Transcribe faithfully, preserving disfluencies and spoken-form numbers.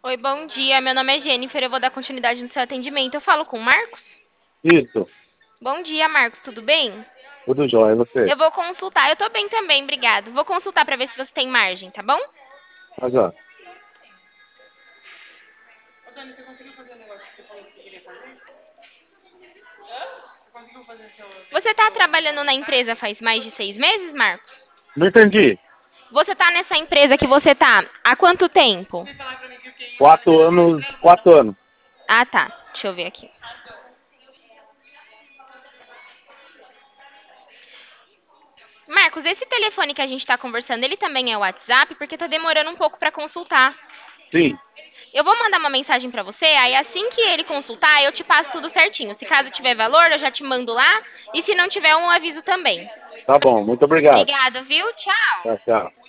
Oi, bom dia. Meu nome é Jennifer. Eu vou dar continuidade no seu atendimento. Eu falo com o Marcos? Isso, Bom dia, Marcos. Tudo bem? tudo jóia, e você? Eu vou consultar. Eu tô bem também, obrigado. Vou consultar pra ver se você tem margem, tá bom? Mas, ó, Ô, Dani, você conseguiu fazer o negócio que você falou que você queria fazer? Você conseguiu fazer seu... Você tá trabalhando na empresa faz mais de seis meses, Marcos? não entendi. Você tá nessa empresa que você tá há quanto tempo? Quatro anos, quatro anos. Ah, tá. Deixa eu ver aqui. Marcos, esse telefone que a gente tá conversando, ele também é o WhatsApp? Porque tá demorando um pouco pra consultar. Sim, Eu vou mandar uma mensagem pra você, aí assim que ele consultar, eu te passo tudo certinho. Se caso tiver valor, eu já te mando lá. E se não tiver, um aviso também. tá bom, muito obrigado. Obrigada, viu? Tchau. Tchau, tchau.